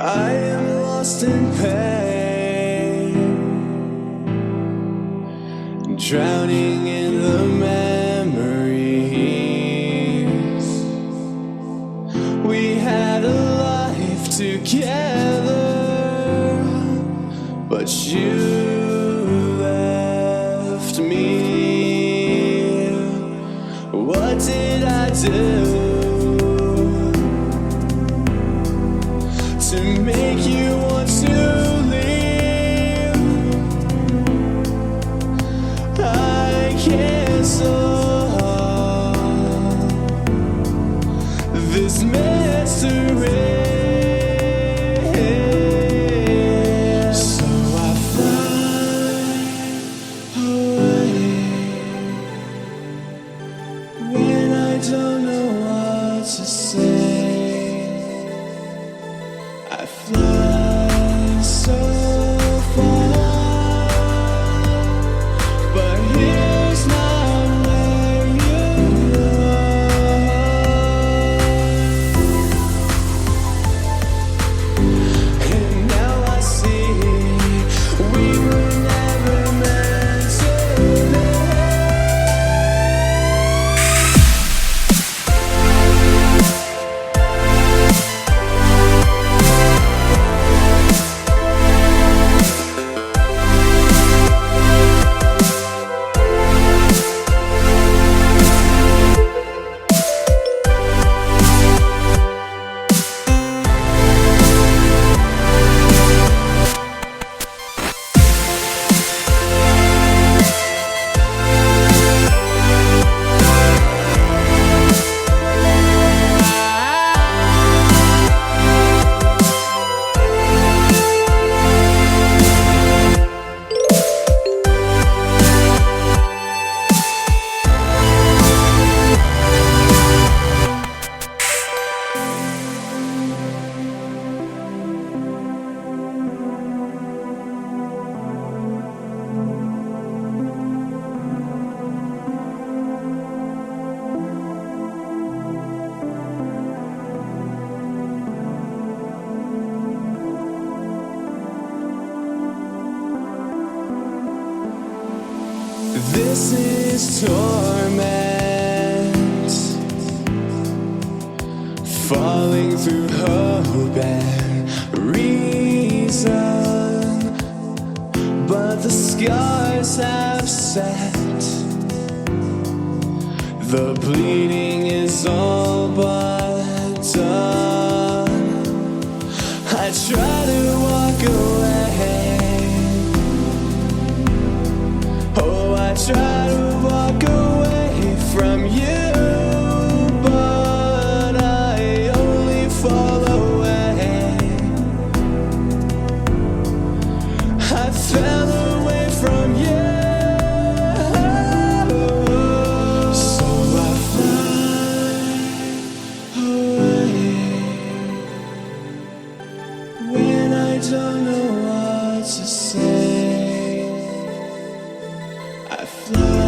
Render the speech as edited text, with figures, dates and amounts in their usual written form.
I am lost in pain, drowning in the memories. We had a life together, but you left me. What did I do to make you want to leave? I can't solve this mystery. So I fly away when I don't know what to say. I fly so far, but here's not where you are. And now I see we were never meant to be. This is torment, falling through hope and reason, but the scars have set. The bleeding is all but done. I try to walk away, I try to walk away from you, but I only fall away. I fell away from you, so I fly away when I don't know what to say. I fly